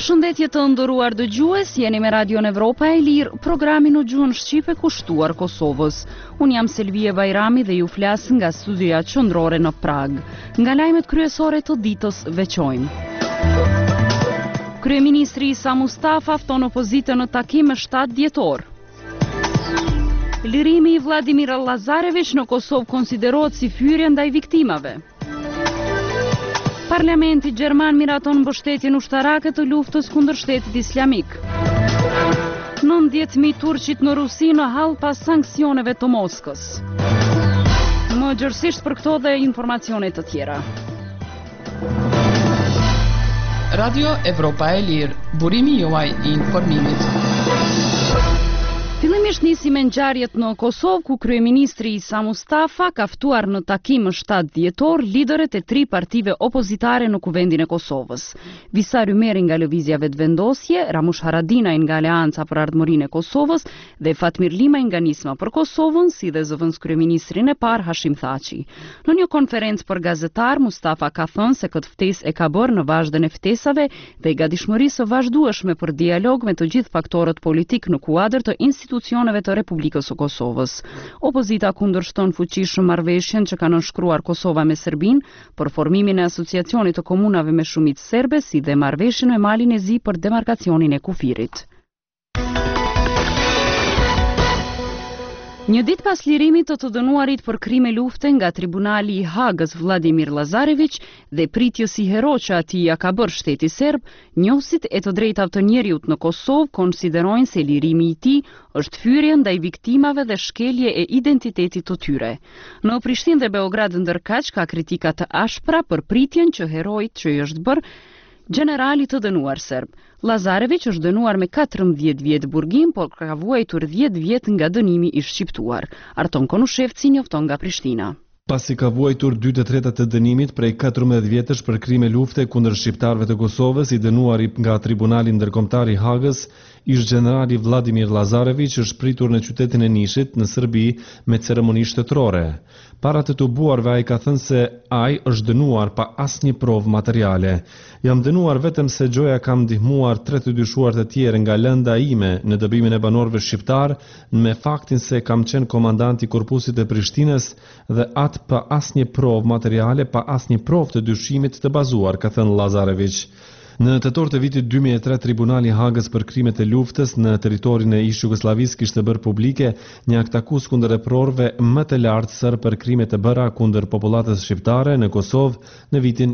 Përshëndetje të nderuar dëgjues, jeni me Radion Evropa e Lirë, programi në gjuhën shqipe kushtuar Kosovës. Unë jam Selvie Bajrami dhe ju flas nga studioja qendrore në Prag. Nga lajmet kryesore të ditës veçojmë. Kryeministri Isa Mustafa fton opozitën në takim me 7 dhjetor. Lirimi i Vladimir Lazarević në Kosovë konsiderohet si fyrje ndaj viktimave. Parlamenti Gjerman miraton mbështetjen ushtarake të luftës kundër Shtetit Islamik. 90.000 turqit në Rusi në hall pas sanksioneve të Moskës. Më gjërësisht për këto dhe informacione të tjera. Radio Evropa e Lirë, burimi juaj i informimit. Fillimisht nisi me ngjarjet në Kosovë, ku kryeministri Isa Mustafa ka ftuar në takim më 7 dhjetor liderët e 3 partive opozitare në Kuvendin e Kosovës. Visar Ymeri nga Lëvizja Vetëvendosje, Ramush Haradinaj nga Aleanca për Ardhmërinë e Kosovës dhe Fatmir Limaj nga Nisma për Kosovën, si dhe zëvendës kryeministrin e parë Hashim Thaçi. Në një konferencë për gazetar, Mustafa ka thënë se këtë ftesë e ka bërë në vazhdën e ftesave dhe gatishmërisë së vazhdueshme për dialog me të gjithë faktorët politik në kuadër të institucioneve të Republikës së Kosovës. Opozita kundërshton fuqishëm marrëveshjen që ka nënshkruar Kosova me Serbinë për formimin e asociacionit të komunave me shumicë serbe, si dhe marrëveshjen me Malin e Zi për demarkacionin e kufirit. Një ditë pas lirimit të dënuarit për krime lufte nga Tribunali i Hagës Vladimir Lazarević dhe pritjes i hero që atij ja ka bërë shteti serb, njohësit e të drejtave të njerëzit në Kosovë konsiderojnë se lirimi i tij është fyrje ndaj viktimave dhe shkelje e identitetit të tyre. Në Prishtinë dhe Beograd ndërkaq ka kritika të ashpra për pritjen që heroit që i është bërë generali të dënuar serb. Lazarević është dënuar me 14 vjet burgim, por ka vuajtur 10 vjet nga dënimi i shqiptuar. Arton Konushevci njofton nga Prishtina. Pasi ka vuajtur 2/3 të dënimit prej 14 vjetësh për krime lufte kundër shqiptarëve të Kosovës, i dënuari nga Tribunali Ndërkombëtar i Hagës, ish generali Vladimir Lazarević është pritur në qytetin e Nishit në Serbi me ceremoni shtetërore. Para të tubuarve ai ka thënë se ai është dënuar pa asnjë provë materiale. Jam dënuar vetëm se gjoja kam ndihmuar 3 të dyshuar të tjerë nga lënda ime në dëbimin e banorëve shqiptar, me faktin se kam qenë komandant i korpusit e Prishtinës dhe atë pa asnjë provë materiale, pa asnjë provë të dyshimit të bazuar, ka thënë Lazarević. Në tetor të vitit 2003, Tribunali i Hagës për krimet e luftës në territorin e ish Jugosllavisë kishte bërë publike një akt akus kundër reprorëve më të lartë sër për krimet e bëra kundër popullatës shqiptare në Kosovë në vitin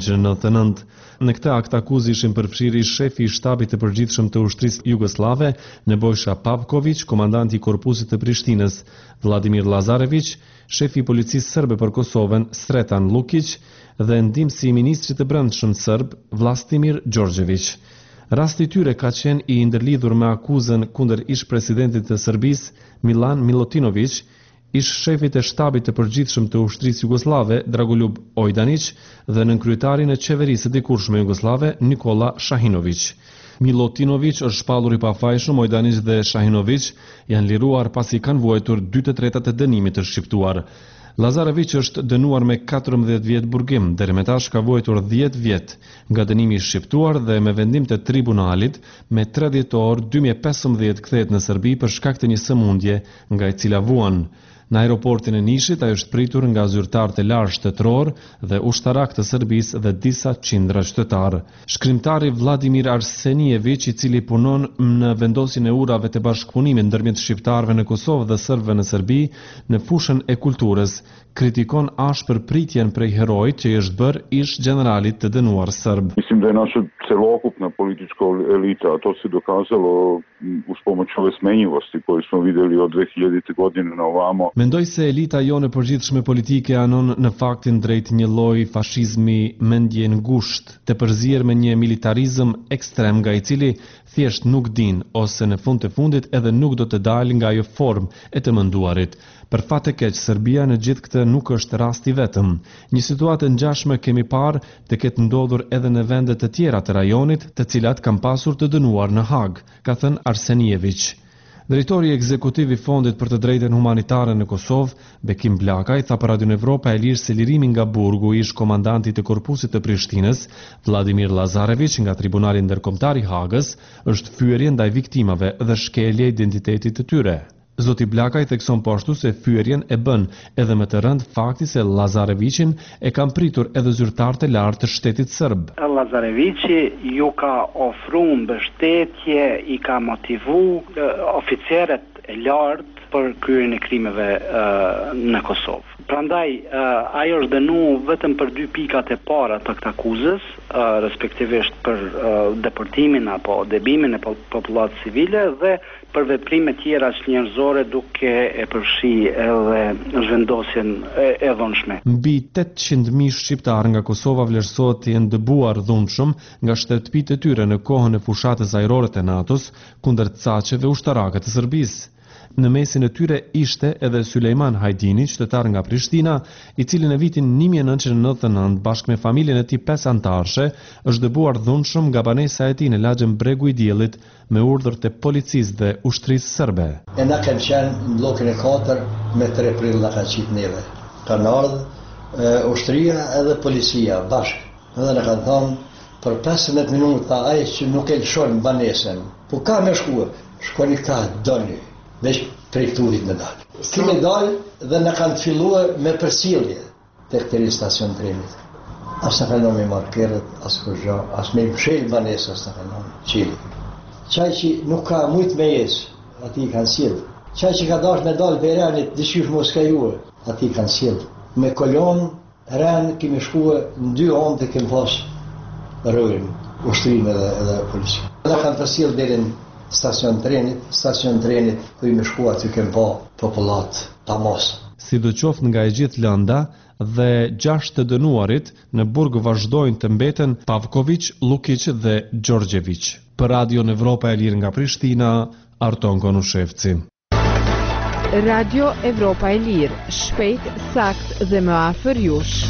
1999. Në këtë akt akuz ishin përfshirë shefi i shtabit të përgjithshëm të ushtrisë jugoslave, Nebojša Pavković, komandanti i korpusit të Prishtinës, Vladimir Lazarević, shefi i policisë serbe për Kosovën, Sretan Lukić, dhe ndihmësi i ministrit të brendshëm serb, Vlastimir Đorđević. Rasti i tyre ka qenë i ndërlidhur me akuzën kundër ish presidentit të Serbisë, Milan Milutinović, ish shefit e shtabit të përgjithshëm të ushtrisë jugoslave, Dragoljub Ojdanić, dhe nënkryetarin e qeverisë së dikurshme jugoslave, Nikola Shahinović. Milutinović është shpallur i pafajshëm, Ojdanić dhe Shahinović janë liruar pasi kanë vuajtur 2/3 të dënimit të shqiptuar. Lazarević është dënuar me 14 vjet burgim, deri më tash ka vuajtur 10 vjet nga dënimi i shqiptuar dhe me vendim të tribunalit me 3 dhjetor 2015 kthehet në Serbi për shkak të një sëmundje nga e cila vuan. Në aeroportin e Nishit ai është pritur nga zyrtarë të lartë shtetëror dhe ushtarak të Serbisë dhe disa qindra qytetar. Shkrimtari Vladimir Arsenijević, i cili punon në vendosjen e urave të bashkëpunimit ndërmjet shqiptarëve në Kosovë dhe serbëve në Serbi në fushën e kulturës, kritikon ashpër pritjen prej heroit që i është bërë ish generalit të dënuar serb. Mislim da je naša celokupna politička elita, a to se dokazalo uz pomoć ove smenjivosti koju smo videli od 2000. godine na ovamo. Mendoj se elita jonë përgjithshme politike anon në faktin drejt një lloji fashizmi mendje ngushtë, të përzier me një militarizëm ekstrem nga i cili thjesht nuk din ose në fund të fundit edhe nuk do të dalë nga ajo formë e të menduarit. Për fat të keq, Serbia në gjithë këtë nuk është rasti vetëm. Një situatë ngjashme kemi parë të ketë ndodhur edhe në vende të tjera të rajonit, të cilat kanë pasur të dënuar në Hag, ka thënë Arsenijević. Drejtori ekzekutiv i Fondit për të drejtën humanitare në Kosovë, Bekim Blakaj, tha për Radio Evropa e Lirë se lirimi nga burgu ish komandanti të korpusit të Prishtinës, Vladimir Lazarević nga Tribunali Ndërkombëtar i Hagës, është fyerje ndaj viktimave dhe shkelje e identitetit të tyre. Zoti Blakaj thekson po ashtu se fyerjen e bën edhe më të rënd fakti se Lazarevićin e kanë pritur edhe zyrtarët e lartë të shtetit serb. Lazarevići ju ka ofruar mbështetje, i ka motivu oficerët e lartë për kryerjen e krimeve në Kosovë. Prandaj, ai është dënuar vetëm për 2 pikat e para të këtij akuzës, respektivisht për deportimin apo debimin e popullatës civile dhe për veprime tjera njerëzore duke e përfshi edhe zhvendosjen e dhunshme. Mbi 800.000 shqiptarë nga Kosova vlerësohet të jenë dëbuar dhunshëm nga shtëpitë e tyre në kohën e fushatës ajrore të NATO-s kundër caqeve ushtarake të Serbisë. Në mesin e tyre ishte edhe Sulejman Hajdini, qytetar nga Prishtina, i cili në vitin 1999 bashkë me familjen e tij 5 anëtarësh është dëbuar dhunshëm nga banesa e tij në lagjën Bregu i Diellit me urdhër të policisë dhe ushtrisë serbe. E na kanë qenë në blokun e 4 me 3 prill na kanë qitë neve. Kanë ardhur ushtria edhe policia bashkë. Edhe na kanë thonë për 15 minuta ai që nuk e lëshon banesën. Po ka më shkoni ka doni. Veç prej turit me dalë. Kime dalë dhe në kanë të filluar me përsillje të këtëri stacion trenit. As në kanë me markerët, as kërgja, as me mshelë banesë, as në kanë qili. Qaj që nuk ka mujt me jesë, ati i kanë silë. Qaj që ka dash me dalë për renit, dëshysh mos ka juë, ati i kanë silë. Me kolonë, renë, kemi shkuë në 2 onë të kemë pasë rërin, ushtrinë edhe polisi. Dhe kanë përsillë dherin stacion trenit ku i me shkua të kemë pa popullat Tamos. Sidoqoftë nga e gjithë lënda dhe 6 të dënuarit në burg vazhdojnë të mbeten Pavković, Lukić dhe Đorđević. Për Radio Evropa e Lirë nga Prishtina, Arton Konushevci. Radio Evropa e Lirë, shpejt, sakt dhe më afër jush.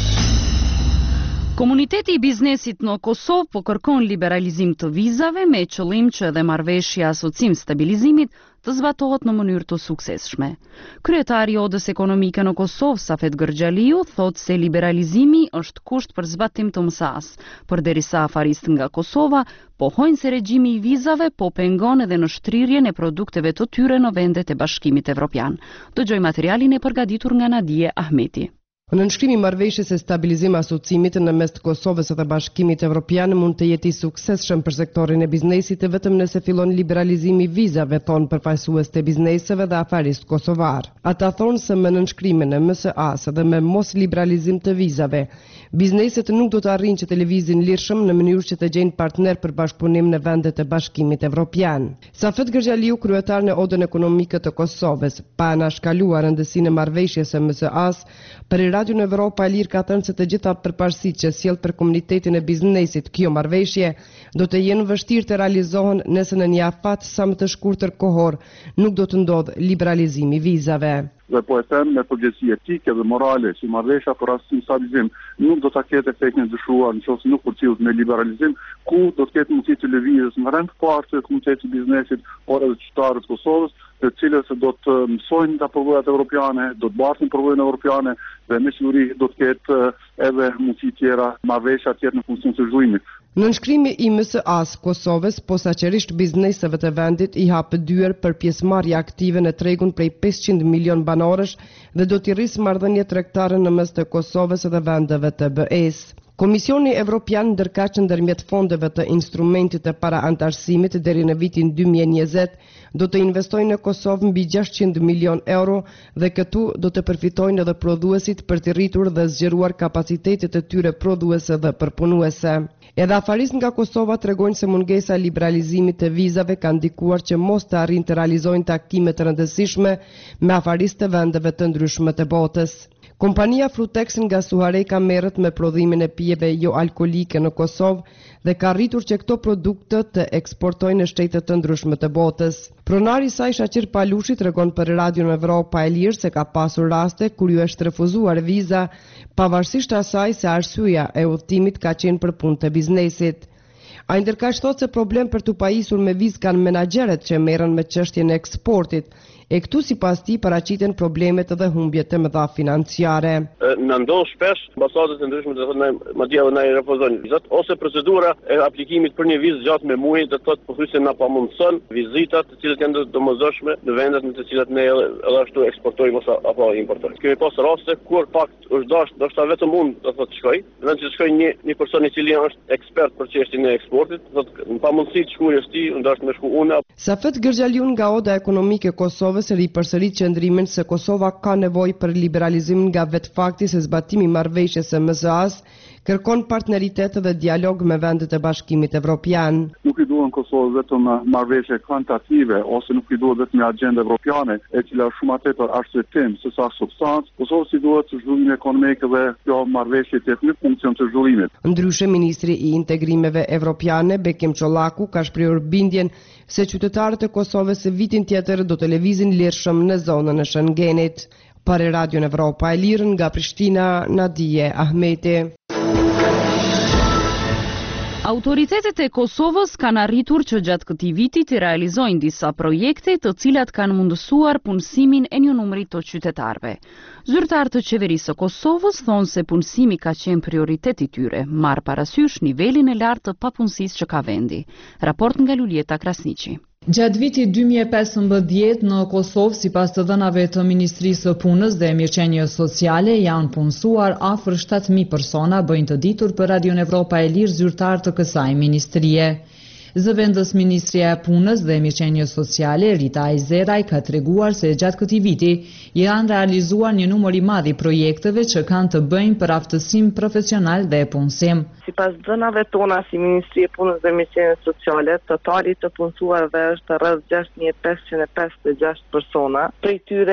Komuniteti i biznesit në Kosovë po kërkon liberalizim të vizave me qëllim që edhe marrëveshja asocim stabilizimit të zbatohet në mënyrë të suksesshme. Kryetari i Odës Ekonomike në Kosovë, Safet Gërgjaliu, thot se liberalizimi është kusht për zbatim të MSA-s, përderisa afaristët nga Kosova pohojnë se regjimi i vizave po pengon edhe në shtrirjen e produkteve të tyre në vendet e Bashkimit Evropian. Dëgjoj materialin e përgatitur nga Nadije Ahmeti. Në nënshkrimi i marrëveshjes e stabilizim asocimit në mes të Kosovës dhe Bashkimit Evropian mund të jetë i suksesshëm për sektorin e biznesit vetëm nëse fillon liberalizimi i vizave, thon përfaqësues të bizneseve dhe afarist kosovar. Ata thonë se me nënshkrimin e MSA-s dhe me mos liberalizim të vizave, bizneset nuk do të arrijnë që të lëvizin lirshëm në mënyrë që të gjejnë partner për bashkëpunim në vendet e Bashkimit Evropian. Safet Gërgjaliu, kryetar në Odën Ekonomike të Kosovës, pa anashkaluar rëndësinë e marrëveshjes së MSA-s, për Radio në Evropa e Lirë ka thënë se të gjitha përparësitë që sjell për komunitetin e biznesit kjo marrëveshje do të jenë vështirë të realizohen nëse në një afat sa më të shkurtër kohor nuk do të ndodhë liberalizimi i vizave. Dhe po e them me përgjegjësi etike dhe morale që marrëveshja për rastin stabilizim nuk do ta ketë efektin e dëshuar nëse nuk përcjellet me liberalizim, ku do të ketë mundësi të lëvizjes në rend parë të komunitetit të biznesit por edhe qytetarët e Kosovës, të cilët do të mësojnë nga përvojat evropiane, do të bartin përvojën evropiane dhe me siguri do të ketë edhe mundësi tjera marrëveshja tjetër në funksion të zhvillimit. Në nënshkrimi i MSA-s Kosovës, posaçërisht bizneseve të vendit i hapë dyer për pjesëmarrje aktive në tregun prej 500 milion banorësh dhe do t'i rrisë marrëdhënie tregtare në mes të Kosovës dhe vendeve të BE-s. Komisioni Evropian ndërkaq ndërmjet fondeve të instrumentit të paraantarësimit deri në vitin 2020 do të investojnë në Kosovë mbi 600 milion euro dhe këtu do të përfitojnë edhe prodhuesit për të rritur dhe zgjeruar kapacitetet e tyre prodhuese dhe përpunuese. Edhe afarist nga Kosova tregojnë se mungesa e liberalizimit të vizave ka ndikuar që mos të arrijnë të realizojnë takime të rëndësishme me afarist të vendeve të ndryshme të botës. Kompania Frutex nga Suhareja merret me prodhimin e pijeve jo alkolike në Kosovë dhe ka rritur që këto produkte të eksportojnë në shtete të ndryshme të botës. Pronari i saj Shaqir Palushi tregon për Radio Evropa e Lirë se ka pasur raste kur ju është refuzuar viza, pavarësisht asaj se arsyeja e udhëtimit ka qenë për punë të biznesit. Ai ndërkaq thotë se problem për të pajisur me vizë kanë menaxherët që merren me çështjen e eksportit. E këtu sipas tij paraqiten problemet dhe humbjet të mëdha financiare. Në ndodh shpesh ambasadat e ndryshme të thonë madje edhe na i refuzojnë vizat ose procedura e aplikimit për një vizë gjatë me muaj do të thotë pothuajse na pamundson vizitat të cilat janë domosdoshme në vendet në të cilat ne edhe ashtu eksportojmë apo importojmë. Kemi pas raste kur fakt është dashur ndoshta vetëm unë do thotë shkoj, vetëm që shkoj një person i cili është ekspert për çështjen e eksportit, do thotë në pamundësi të shkuarës ti, ndoshta më shku unë. Safet Gërgjaliun nga Oda Ekonomike e Kosovës ripërsërit qëndrimin se Kosova ka nevojë për liberalizim nga vetë fakti se zbatimi i marrëveshjes së MSA-s kërkon partneritet dhe dialog me vendet e Bashkimit Evropian. Nuk i duhen Kosovës vetëm marrëveshje kvantitative ose nuk i duhet vetëm një agjendë evropiane e cila është shumë tepër arsyetim se sa substancë. Kosovës i duhet zhvillim ekonomik dhe kjo marrëveshje të jetë në funksion të zhvillimit. Ndryshe ministri i integrimeve evropiane Bekim Çollaku ka shprehur bindjen se qytetarët e Kosovës vitin tjetër do të lëvizin lirshëm në zonën e Schengenit. Për Radion Evropa e Lirë nga Prishtina, Nadije Ahmeti. Autoritetet e Kosovës kanë arritur që gjatë këtij viti të realizojnë disa projekte të cilat kanë mundësuar punësimin e një numri të qytetarëve. Zyrtarët të qeverisë së Kosovës thonë se punësimi ka qenë prioritet i tyre, marr parasysh nivelin e lartë të papunësisë që ka vendi. Raport nga Luljeta Krasniqi. Gjatë vitit 2015 në Kosovë, sipas të dhënave të Ministrisë së Punës dhe Mirëqenies Sociale, janë punësuar afër 7.000 persona, bëjnë të ditur për Radion Evropa e Lirë zyrtar të kësaj ministrie. Zëvendës Ministria e Punës dhe Mirëqenies Sociale, Rita Ajzeraj, ka treguar se gjatë këtij viti janë realizuar një numër i madh i projekteve që kanë të bëjnë për aftësim profesional dhe punësim. Sipas dhënave tona si Ministri e Punës dhe Mirëqenies Sociale, totali të punësuarve është rreth 6556 persona, prej tyre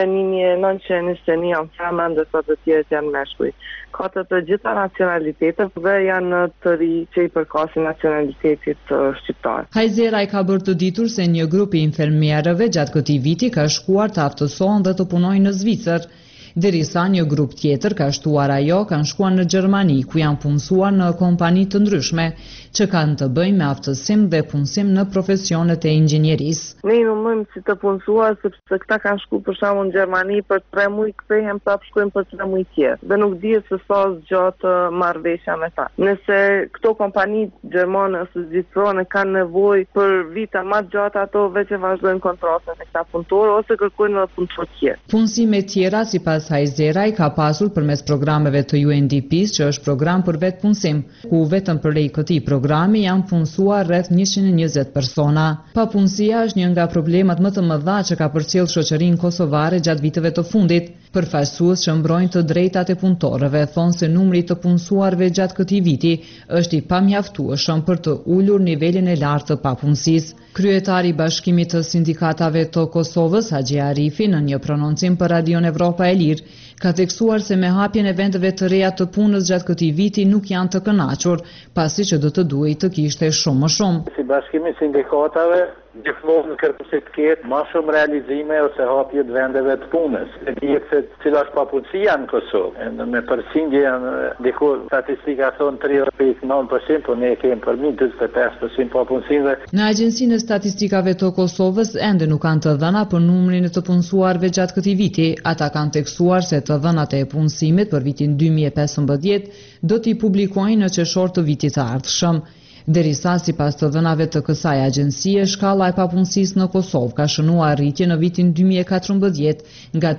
1921 janë femra ndërsa të tjerët janë meshkuj. Ka të gjitha nacionalitetet dhe janë të ri që i përkasin nacionalitetit shqiptar. Hajzeraj ka bërë të ditur se një grup i infermierëve gjatë këtij viti ka shkuar të aftësohen dhe të punojnë në Zvicër, derisa një grup tjetër ka shtuar ajo kanë shkuar në Gjermani, ku janë punësuar në kompani të ndryshme që kanë të bëjnë me aftësim dhe punësim në profesionet e inxhinierisë. Ne i numërojmë si të punësuar sepse këta kanë shku për shembull në Gjermani për 3 muaj, kthehen prapë shkojnë për 3 muaj tjerë. Dhe nuk dihet se sa zgjat marrëveshja me ta. Nëse këto kompani gjermane ose zvicrane kanë nevojë për vite më të gjata, ato veç e vazhdojnë kontratën me këta punëtorë ose kërkojnë edhe punëtor tjerë. Punësime tjera sipas Hajzeraj ka pasur përmes programeve të UNDP-s, që është program për vetë punësim, ku vetëm përej këtij programi janë punësuar rreth 120 persona. Papunësia është një nga problemet më të mëdha që ka përcjell shoqërinë kosovare gjatë viteve të fundit. Përfaqësues që mbrojnë të drejtat e punëtorëve thonë se numri i të punësuarve gjatë këtij viti është i pamjaftueshëm për të ulur nivelin e lartë të papunësisë. Kryetari i Bashkimit të Sindikatave të Kosovës, Haxhi Arifi, në një prononcim për Radion Evropa e Lirë, ka theksuar se me hapjen e vendeve të reja të punës gjatë këtij viti nuk janë të kënaqur, pasi që do të duhej të kishte shumë më shumë. Si Bashkimi i Sindikatave gjithmonë kërkojmë të ketë më shumë realizime ose hapje të vendeve të punës. E dihet se cila është papunësia në Kosovë. Me përqindje janë diku statistika thon 30.9%, por ne kemi përmi 45% papunësive. Në Agjencinë e Statistikave të Kosovës ende nuk kanë të dhëna për numrin e të punësuarve gjatë këtij viti. Ata kanë theksuar se të dhënat e punësimit për vitin 2015 do t'i publikojnë në qershor të vitit të ardhshëm. Derisa sipas të dhënave të kësaj agjencie, shkalla e papunësisë në Kosovë ka shënuar rritje në vitin 2014 nga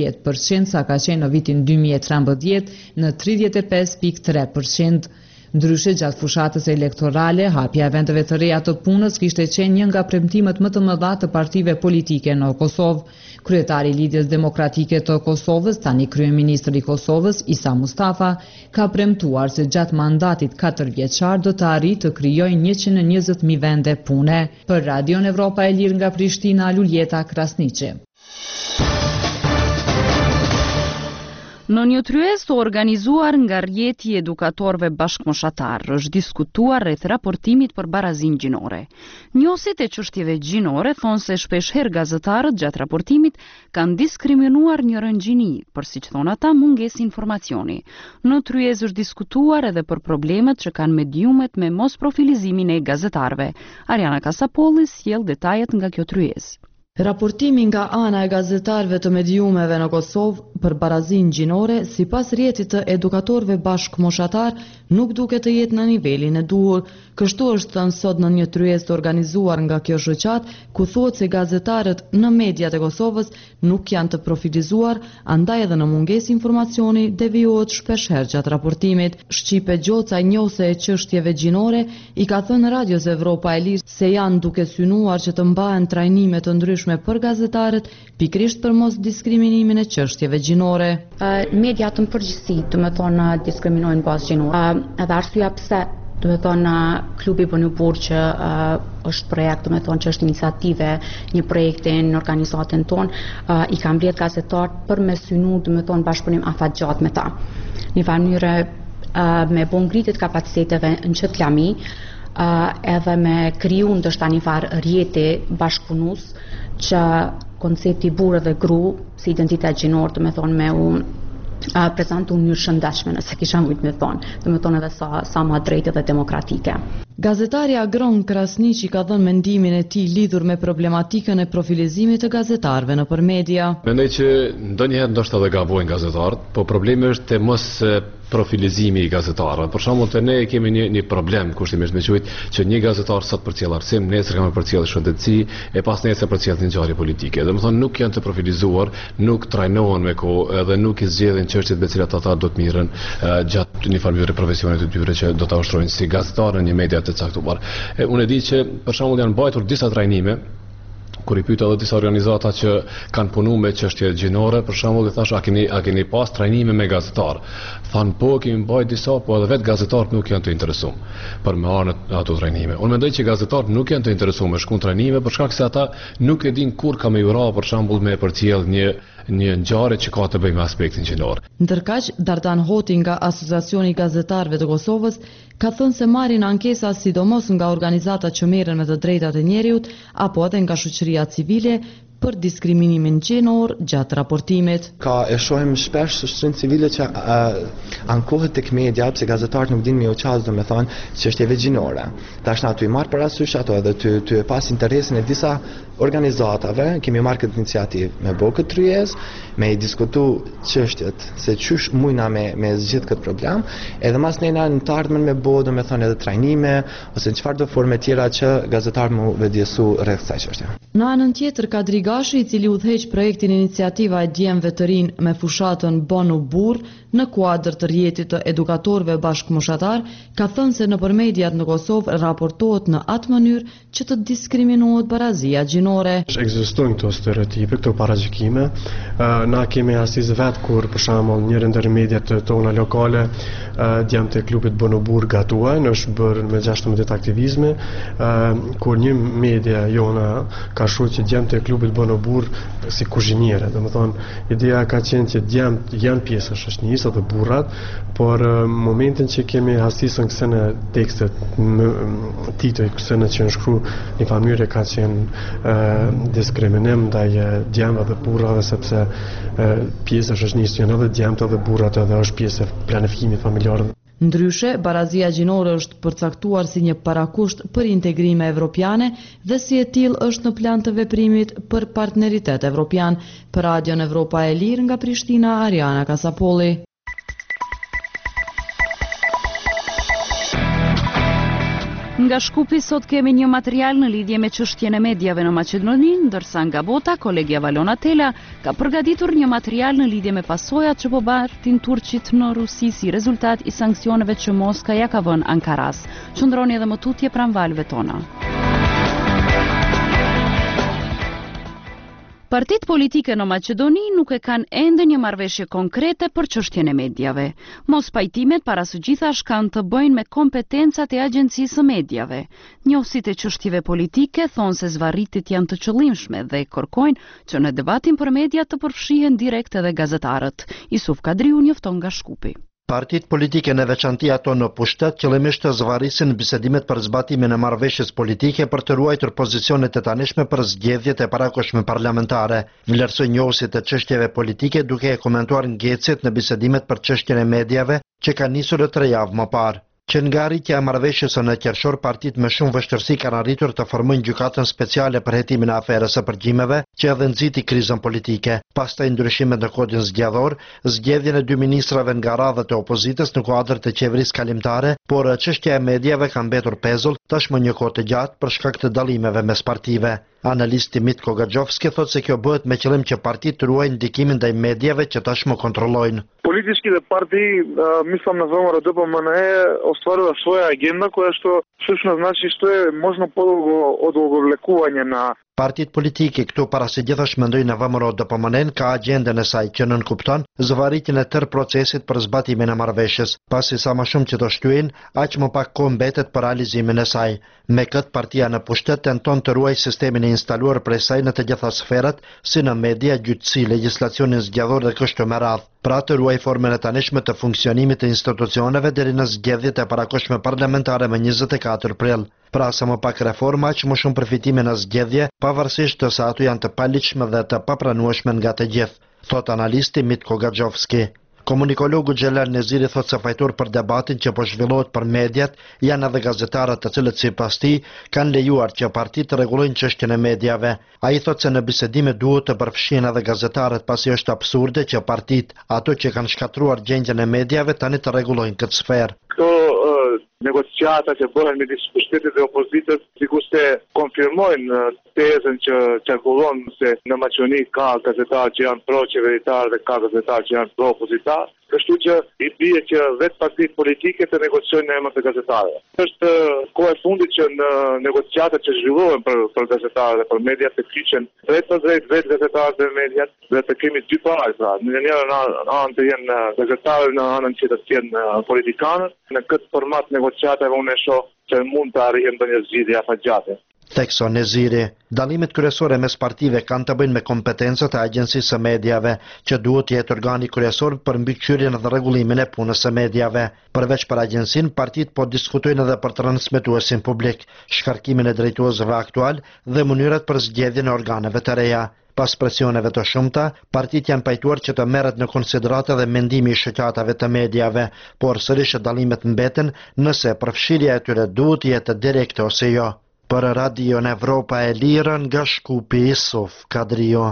30% sa ka qenë në vitin 2013 në 35.3%. Ndryshe, gjatë fushatës elektorale, hapja e vendeve të reja të punës kishte qenë një nga premtimet më të mëdha të partive politike në Kosovë. Kryetari i Lidhjes Demokratike të Kosovës, tani kryeministri i Kosovës, Isa Mustafa, ka premtuar se gjatë mandatit 4 vjeçar do të arrijë të krijojë 120.000 vende pune. Për Radion Evropa e Lirë nga Prishtina, Luljeta Krasniqi. Në një tryezë të organizuar nga rjeti i edukatorëve bashkëmoshatar, është diskutuar rreth raportimit për barazinë gjinore. Njohësit e çështjeve gjinore thonë se shpesh herë gazetarët gjatë raportimit kanë diskriminuar një rëngjini, për siç thonë ata, mungesë informacioni. Në tryezë është diskutuar edhe për problemet që kanë mediumet me mos profilizimin e gazetarëve. Ariana Kasapolli sjell detajet nga kjo tryezë. Raportimi nga ana e gazetarëve të mediumeve në Kosovë për barazinë gjinore, sipas rjetit të edukatorëve bashkëmoshatar, nuk duket të jetë në nivelin e duhur. Kështu është thënë sot në një tryezë të organizuar nga kjo shoqat, ku thuhet se gazetarët në mediat e Kosovës nuk janë të profilizuar, andaj edhe në mungesë informacioni devijohet shpesh herë gjatë raportimit. Shqipe Gjoca, njohëse e çështjeve gjinore, i ka thënë Radios Evropa e Lirë se janë duke synuar që të mbahen trajnime të ndryshme për gazetarët, pikrisht për mos diskriminimin e çështjeve gjinore. Mediat në përgjithësi, do të thonë, diskriminojnë bazë gjinore. Edhe arsyeja pse, do të thonë, klubi Bonubur që është projekt, do të thonë që është iniciative, një projekte në organizatën tonë, i ka mbledh gazetarët për me synu, do të thonë, bashkëpunim afatgjatë me ta. Në mënyrë me bon ngritit kapaciteteve në qëtë lami, edhe me kriju ndoshta një farë rjeti bashkëpunus që koncepti burë dhe gru si identitet gjinor, do të thonë, me prezentu një shëndeshme, nëse kisha mujtë me thonë, do të thonë edhe sa ma drejtë dhe demokratike. Gazetari Agron Krasniqi ka dhënë mendimin e tij lidhur me problematikën e profilizimit të gazetarëve nëpër media. Mendoj që ndonjëherë ndoshta edhe gabojnë gazetarët, po problemi është te mos profilizimi i gazetarëve. Për shembull, te ne kemi një problem kushtimisht me thujt që një gazetar sot përcjell arsim, nesër kanë përcjell shëndetësi, e pas nesër përcjell një ngjarje politike. Domethënë nuk janë të profilizuar, nuk trajnohen me kohë edhe nuk i zgjedhin çështjet me cilat ata do të mirën gjatë një farë profesionit të tyre që do ta ushtrojnë si gazetarë në një media të caktuar. Unë e di që për shembull janë mbajtur disa trajnime kur i pyeta edhe disa organizata që kanë punuar me çështje gjinore, për shembull, i thash a keni pas trajnime me gazetar? Than po, kemi mbajtur disa, po edhe vetë gazetarët nuk janë të interesuar për me marrë ato trajnime. Unë mendoj që gazetarët nuk janë të interesuar me shkon trajnime për shkak se ata nuk e din kur ka me ura për shembull me përcjell një ngjarje që ka të bëjë me aspektin gjinor. Ndërkaq, Dardan Hoti nga Asociacioni i Gazetarëve të Kosovës ka thënë se marrin ankesa sidomos nga organizata që merren me të drejtat e njerëzit apo edhe nga shoqëria civile për diskriminimin gjinor gjatë raportimit. E shohim shpesh shoqërinë civile që ankohet tek media pse gazetarët nuk dinë me u çaz, domethënë çështjeve gjinore. Tash na aty marr parasysh ato edhe ty pas interesin e disa organizatave, kemi marrë këtë iniciativë me bërë këtë tryezë, me i diskutu çështjet se çysh mujna me zgjidh këtë problem, edhe mas nejna në të ardhmen me bërë, domethënë edhe trajnime ose në çfarëdo forme tjera që gazetarët mu vedjesu rreth kësaj çështje. Në anën tjetër, Kadri Gashi, i cili udhëheq projektin Iniciativa e Djemve të Rinj me fushatën Bonu Burr në kuadër të rjetit të edukatorëve bashkëmoshatar, ka thënë se nëpër mediat në Kosovë raportohet në atë mënyrë që të diskriminohet barazia gjinore. Ekzistojnë këto stereotipe, këto paragjykime. Na kemi rastisë vetë kur për shembull njëri ndër mediat tona lokale, djemtë e klubit Bonu Burr gatuajnë, është bërë me 16 aktivizme, kur një media jona ka shkruar që djemtë e klubit Bonu Burr si kuzhiniere, domethënë ideja ka qenë që djemt janë pjesë e shoqënisë dhe burrat, por momentin që kemi rastisën kësë në tekstet titoj kësë në që në shkru një familje ka qenë diskriminim ndaj djemve dhe burrave, sepse pjesë e shoqënisë janë edhe djemtë dhe burrat, edhe është pjesë e planifikimit familjar. Ndryshe, barazia gjinore është përcaktuar si një parakusht për integrime evropiane dhe si e tillë është në plan të veprimit për partneritet evropian. Për Radion Evropa e Lirë nga Prishtina, Ariana Kasapolli. Nga Shkupi sot kemi një material në lidhje me çështjen e mediave në Maqedoni, ndërsa nga bota kolegja Valona Tela ka përgatitur një material në lidhje me pasojat që po bartin turqit në Rusi si rezultat i sanksioneve që Moska ja ka vënë Ankaras. Qëndroni edhe më tutje pranë valve tona. Partitë politike në Maqedoni nuk e kanë ende një marrëveshje konkrete për çështjen e mediave. Mos pajtimet para së gjithash kanë të bëjnë me kompetencat e Agjencisë së Mediave. Njohësit e çështjeve politike thonë se zvarritit janë të qëllimshme dhe kërkojnë që në debatin për media të përfshihen direkt edhe gazetarët. Isuf Kadriu njofton nga Shkupi. Partitë politike në veçanti ato në pushtet qëllimisht të zvarrisin bisedimet për zbatimin e marrëveshjes politike për të ruajtur pozicionet e tanishme për zgjedhjet e parakohshme parlamentare. Vlerësoi njohësit e çështjeve politike duke e komentuar ngecjet në bisedimet për çështjen e mediave që kanë nisur 3 javë më parë. Që nga rritja e marrëveshjes në qershor, partitë me shumë vështirësi kanë arritur të formojnë gjykatën speciale për hetimin e aferës së përgjimeve, që edhe nxiti krizën politike. Pastaj ndryshimet në kodin zgjedhor, zgjedhjen e 2 ministrave nga radhët e opozitës në kuadër të qeverisë kalimtare, por çështja e mediave ka mbetur pezull tashmë një kohë të gjatë për shkak të dallimeve mes partive. Analisti Mitko Gaxhovski thotë se kjo bëhet me qëllim që partitë ruajnë ndikimin ndaj mediave që tashmë kontrollojnë. Политическите партии, мислам на ВМРО ДПМН, остварува своја агенда која што всушност значи што е можно подолго одолговлекување на Partitë politike këtu para së gjithash mendojnë në VMRO DPMN ka agjendën e saj që nënkupton zvarritjen e tërë procesit për zbatimin e marrëveshjes, pasi sa më shumë që do shtyejnë, aq më pak kohë mbetet për realizimin e saj. Me këtë partia në pushtet tenton të ruajë sistemin e instaluar prej saj në të gjitha sferat, si në media, gjyqësi, legjislacionin zgjedhor dhe kështu me radhë. Pra të ruaj formën e tanishme të funksionimit të institucioneve deri në zgjedhjet e parakohshme parlamentare më 24 prill. Pra sa më pak reforma, aq më shumë përfitime në zgjedhje, pavarësisht të sa ato janë të paligjshme dhe të papranueshme nga të gjithë, thot analisti Mitko Gaxhovski. Komunikologu Xhelal Neziri thot se fajtor për debatin që po zhvillohet për mediat janë edhe gazetarët të cilët sipas tij kanë lejuar që partitë të rregullojnë çështjen e mediave. Ai thot se në bisedime duhet të përfshihen edhe gazetarët pasi është absurde që partitë, ato që kanë shkatruar gjendjen e mediave tani të rregullojnë këtë sferë. Negociata që bëhen midis pushtetit dhe opozitës sikur se konfirmojnë tezën që qarkullon se në Maqedoni ka gazetarë që janë pro-qeveritar dhe ka gazetarë që janë pro-opozitar. Kështu që i bie që vetë partitë politike të negociojnë në emër të gazetarëve. Është kohë e fundit që në negociatat që zhvillohen për gazetarët dhe për mediat të kyçen drejt për drejt vetë gazetarët dhe mediat dhe të kemi dy palë, pra, në njëra anë të jenë gazetarët, në anën që të jenë politikanët. Në këtë format negociatave unë e shoh që mund të arrihen ndonjë zgjidhje afatgjate. Thekson Neziri, dallimet kryesore mes partive kanë të bëjnë me kompetencat e Agjencisë së Mediave, që duhet të jetë organi kryesor për mbikëqyrjen dhe rregullimin e punës së mediave. Përveç për agjencinë, partitë po diskutojnë edhe për transmetuesin publik, shkarkimin e drejtuesve aktual dhe mënyrat për zgjedhjen e organeve të reja. Pas presioneve të shumta, partitë janë pajtuar që të merret në konsideratë dhe mendimi i shoqatave të mediave, por sërish dallimet mbeten nëse përfshirja e tyre duhet të jetë direkte ose jo. Për Radio në Evropa e Lirë nga Shkupi, Isuf Kadrio.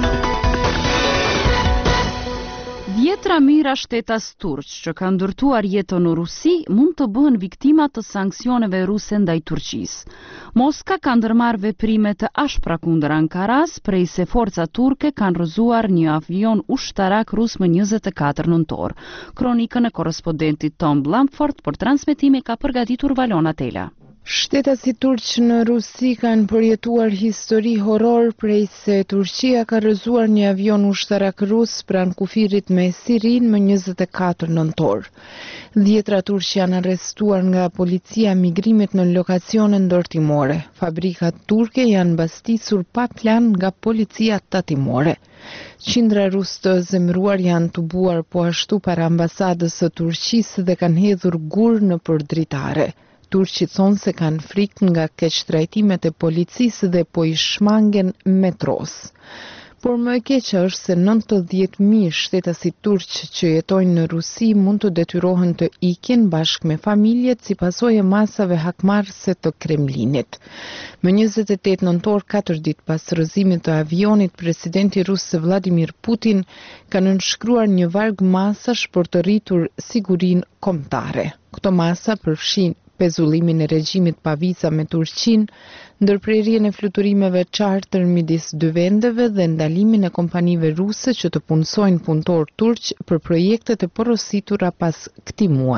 Dhjetra mijëra shtetas turq që kanë ndërtuar jetën në Rusi mund të bëhen viktima të sanksioneve ruse ndaj Turqisë. Moska ka ndërmarrë veprime të ashpra kundër Ankaras, prej se forca turke kanë rrëzuar një avion ushtarak rus më 24 nëntor. Kronikën e korrespondentit Tom Blamford për transmetime ka përgatitur Valona Tela. Shtetasit turq në Rusi kanë përjetuar histori horror prej se Turqia ka rrëzuar një avion ushtarak rus pranë kufirit me Sirin më 24 nëntor. Dhjetra turq janë arrestuar nga policia migrimit në lokacione ndërtimore. Fabrikat turke janë mbastisur pa plan nga policia tatimore. Qindra rus të zemëruar janë tubuar po ashtu para ambasadës së Turqisë dhe kanë hedhur gur në përdritare. Turqit thonë se kanë frikë nga keqtrajtimet e policisë dhe po i shmangen metros. Por më e keqja është se 90.000 shtetasit turq që jetojnë në Rusi mund të detyrohen të ikin bashkë me familjet si pasojë e masave hakmarrëse të Kremlinit. Më 28 nëntor, 4 ditë pas rrëzimit të avionit, presidenti rus Vladimir Putin ka nënshkruar një varg masash për të rritur sigurinë kombëtare. Këto masa përfshin pezullimin e regjimit pa viza me Turqinë, ndërprerjen e fluturimeve charter midis dy vendeve dhe ndalimin e kompanive ruse që të punësojnë punëtor turq për projektet e porositura pas këtij muaji.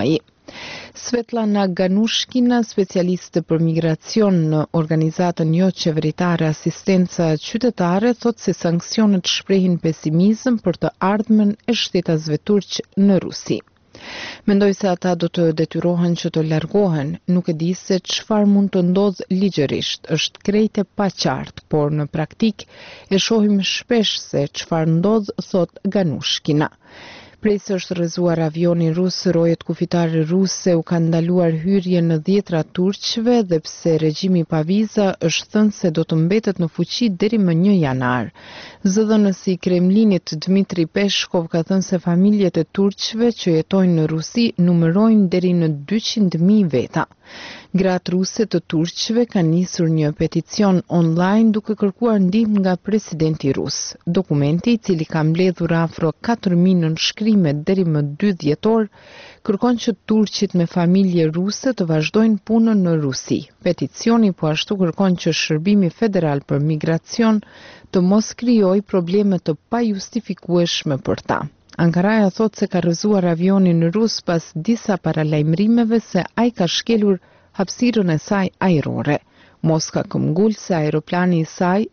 Svetlana Ganushkina, specialiste për migracion në organizatën jo qeveritare Asistenca Qytetare, thot se sanksionet shprehin pesimizëm për të ardhmen e shtetasve turq në Rusi. Mendoj se ata do të detyrohen që të largohen, nuk e di se çfarë mund të ndodhë ligjërisht, është krejt e paqartë, por në praktik e shohim shpesh se çfarë ndodh, thot Ganushkina. Prej se është rrëzuar avioni rus, rojet kufitare ruse u kanë ndaluar hyrje në 10 turqve dhe pse regjimi pa viza është thënë se do të mbetet në fuqi deri më 1 janar. Zëdhënësi i Kremlinit Dmitri Peshkov ka thënë se familjet e turqve që jetojnë në Rusi numërojnë deri në 200.000 veta. Gratë ruse të turqve kanë nisur një peticion online duke kërkuar ndihmë nga presidenti rus. Dokumenti, i cili ka mbledhur afro 4.000 nënshkrime deri më 2 dhjetor, kërkon që turqit me familje ruse të vazhdojnë punën në Rusi. Peticioni po ashtu kërkon që Shërbimi Federal për Migracion të mos krijojë probleme të pajustifikueshme për ta. Ankaraja thot se ka rrëzuar avionin rus pas disa paralajmërimeve se ai ka shkelur hapësirën e saj ajrore. Moska këmbgul se aeroplani i saj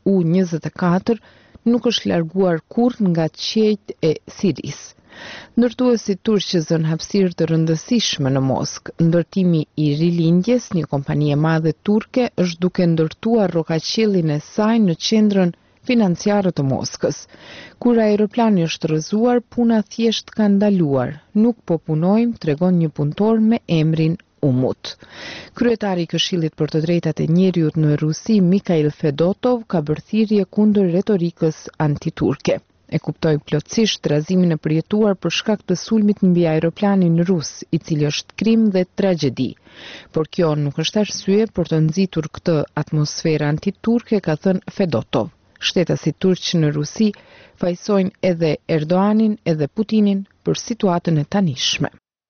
Su-24 nuk është larguar kurrë nga qiejt e Sirisë. Ndërtuesit turq zën hapësirë të rëndësishme në Moskë. Ndërtimi i rilindjes, një kompani e madhe turke, është duke ndërtuar rrokaqellin e saj në qendrën financiare të Moskës. Kur aeroplani është rrëzuar, puna thjesht ka ndaluar. Nuk po punojmë, tregon një punëtor me emrin Umut. Kryetari i Këshillit për të Drejtat e Njeriut në Rusi, Mikhail Fedotov, ka bërë thirrje kundër retorikës antiturke. E kuptoi plotësisht rrëzimin e përjetuar për shkak të sulmit mbi aeroplanin rus, i cili është krim dhe tragjedi. Por kjo nuk është arsye për të nxitur këtë atmosferë antiturke, ka thënë Fedotov. Shtetasit turq në Rusi fajsojnë edhe Erdoanin edhe Putinin për situatën e tanishme.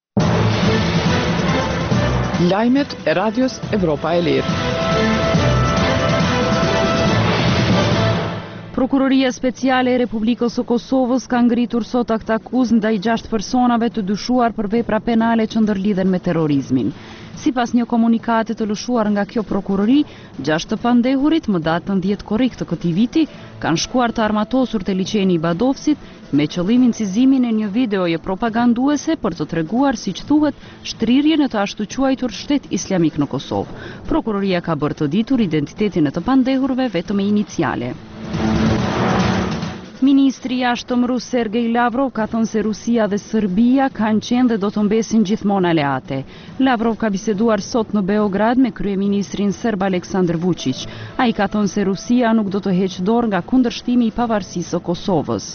Lajmet e Radios Evropa e Lirë. Prokuroria Speciale e Republikës së Kosovës ka ngritur sot akt akuzë ndaj 6 personave të dyshuar për vepra penale që ndërlidhen me terrorizmin. Sipas një komunikati të lëshuar nga kjo prokurori, 6 të pandehurit më datën 10 korrik të këtij viti kanë shkuar të armatosur te liçeni i Badovsit me qëllim incizimin e një videoje propaganduese për të treguar, siç thuhet, shtrirjen e të ashtu quajtur Shtet Islamik në Kosovë. Prokuroria ka bërë të ditur identitetin e të pandehurve vetëm me iniciale. Ministri i jashtëm rus Sergej Lavrov ka thënë se Rusia dhe Serbia kanë qenë dhe do të mbesin gjithmonë aleate. Lavrov ka biseduar sot në Beograd me kryeministrin serb Aleksandar Vučić. Ai ka thënë se Rusia nuk do të heqë dorë nga kundërshtimi i pavarësisë së Kosovës.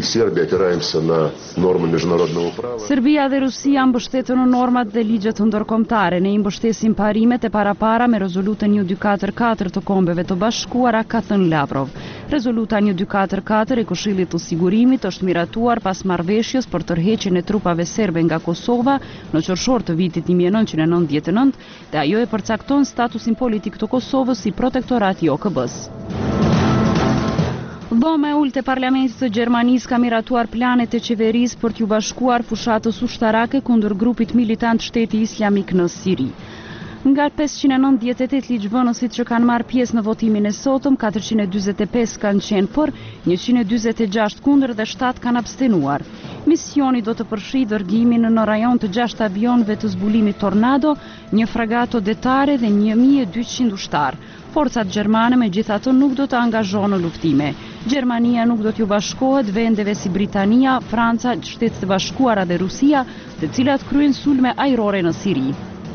Serbia dhe Rusia mbështeten në normat dhe ligjet ndërkombëtare. Ne i mbështesim parimet e parapara me rezolutën 1244 të Kombeve të Bashkuara, ka thënë Lavrov. Rezoluta 1244 e Këshillit të Sigurimit është miratuar pas marrëveshjes për tërheqjen e trupave serbe nga Kosova në qershor të vitit 1999 dhe ajo e përcakton statusin politik të Kosovës si protektorat i OKB-s. Dhoma e ulët e Parlamentit të Gjermanisë ka miratuar planet e qeverisë për t'u bashkuar fushatës ushtarake kundër grupit militant Shteti Islamik në Siri. Nga 598 ligjvënësit që kanë marrë pjesë në votimin e sotëm, 445 kanë qenë për, 146 kundër dhe 7 kanë abstenuar. Misioni do të përfshijë dërgimin në rajon të 6 avionëve të zbulimit Tornado, një fragato detare dhe 1200 ushtar. Forcat gjermane megjithatë nuk do të angazhohen në luftime. Gjermania nuk do t'ju bashkohet vendeve si Britania, Franca, Shtetet e Bashkuara dhe Rusia, të cilat kryejnë sulme ajrore në Siri.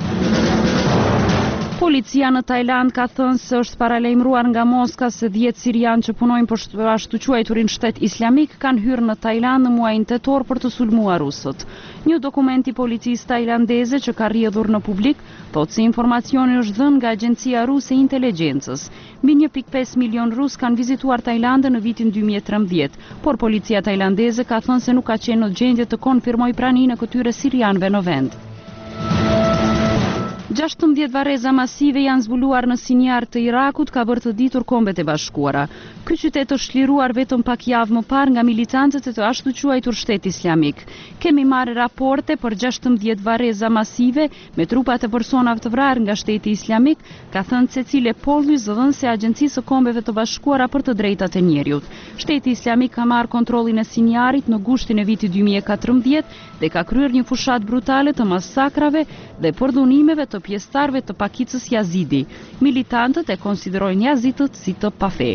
Policia në Tajland ka thënë se është paralajmëruar nga Moska se 10 sirianë që punojnë për ashtu quajturin Shtet Islamik kanë hyrë në Tajland në muajin tetor për të sulmuar rusët. Një dokument i policisë tajlandeze që ka rrjedhur në publik thotë se informacioni është dhënë nga Agjencia Ruse e Inteligjencës. Mbi 1.5 milion rus kanë vizituar Tajlandën në vitin 2013, por policia tajlandeze ka thënë se nuk ka qenë në gjendje të konfirmojë praninë e këtyre sirianëve në vend. 16 varreza masive janë zbuluar në Sinjar të Irakut, ka bërë të ditur Kombet e Bashkuara. Ky qytet është liruar vetëm pak javë më parë nga militantët e të ashtu quajtur Shteti Islamik. Kemi marrë raporte për 16 varreza masive me trupa të personave të vrarë nga Shteti Islamik, ka thënë Cecile Polly, zëdhënëse e Agjencisë së Kombeve të Bashkuara për të drejtat e njerëzit. Shteti Islamik ka marrë kontrollin e Sinjarit në gushtin e vitit 2014 dhe ka kryer një fushat brutale të masakrave dhe përdhunimeve të pjesëtarëve të pakicës Yazidi. Militantët e konsiderojnë Yazidët si të pafe.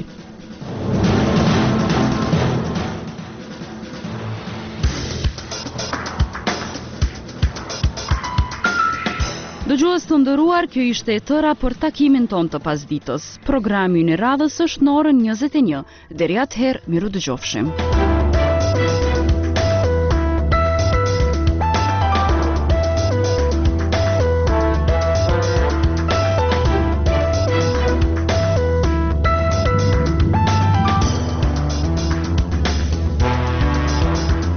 Dëgjues të nderuar, kjo ishte e tëra për takimin ton të pasditës. Programi në radhës është në orën 21. Deri atëherë, miru dëgjofshim.